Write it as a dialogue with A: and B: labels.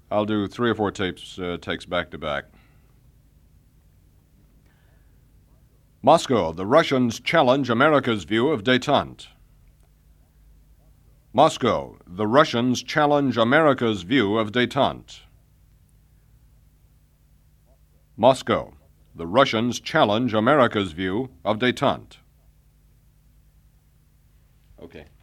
A: I'll do 3 or 4 takes back to back. Moscow, the Russians challenge America's view of détente. Moscow, the Russians challenge America's view of détente. Moscow, the Russians challenge America's view of détente. Okay.